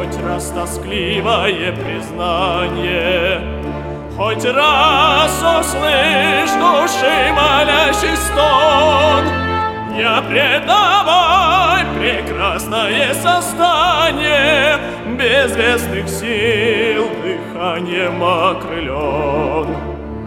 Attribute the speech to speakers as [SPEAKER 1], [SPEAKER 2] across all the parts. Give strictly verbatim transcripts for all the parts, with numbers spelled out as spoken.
[SPEAKER 1] Хоть раз тоскливое признание, хоть раз услышь души молящий стон, не предавай прекрасное создание, безвестных сил дыханием окрылен.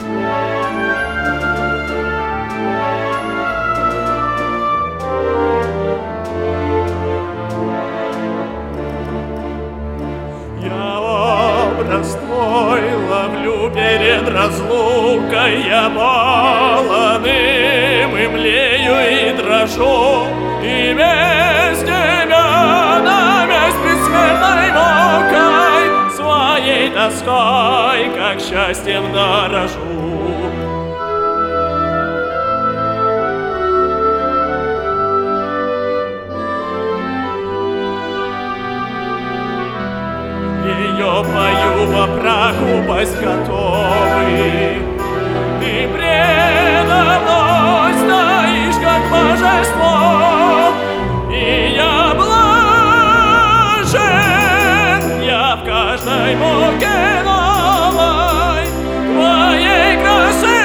[SPEAKER 1] Образ твой ловлю перед разлукой, я полоным и млею и дрожу, и без тебя на месть предсмертной мукой своей тоской, как счастьем дорожу. Ее пою во праху пасть готовый, ты предо мной стоишь как божество, и я блажен, я в каждой муке новой твоей красы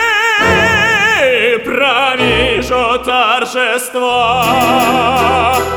[SPEAKER 1] провижу торжество.